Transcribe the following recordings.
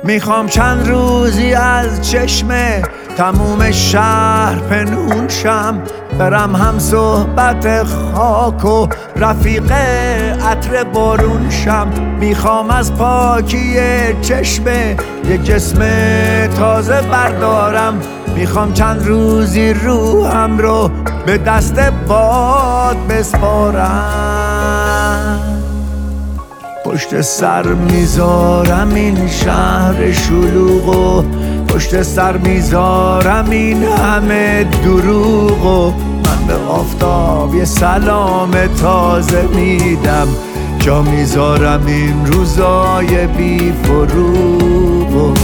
میخوام چند روزی از چشمه تموم شهر پنهون شم، برم هم صحبت خاک و رفیق عطر بارون شم. میخوام از پاکی چشمه یک جسم تازه بردارم، میخوام چند روزی روحم رو به دست باد بسپارم. پشت سر میذارم این شهر شلوغو، پشت سر میذارم این همه دروغو. من به آفتاب یه سلام تازه میدم، جا میذارم این روزای بی فروغو.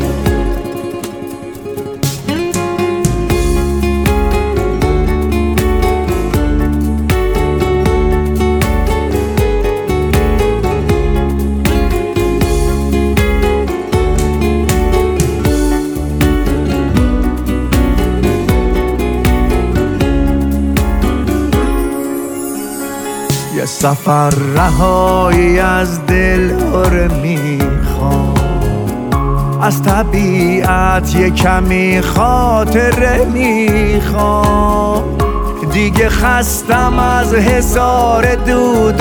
یه سفر رهایی از دل میخوام، از طبیعت یه کمی خاطره میخوام. دیگه خستم از حصار دود و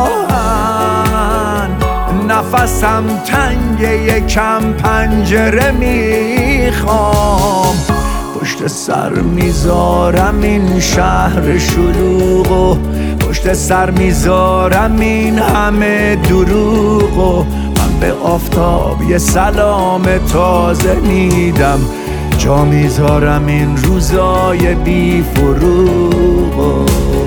آهن، نفسم تنگه یکم پنجره میخوام. پشت سر میذارم این شهر شلوغو، پشت سر میذارم این همه دروغو. من به آفتاب یه سلام تازه میدم، جا میذارم این روزای بی فروغو.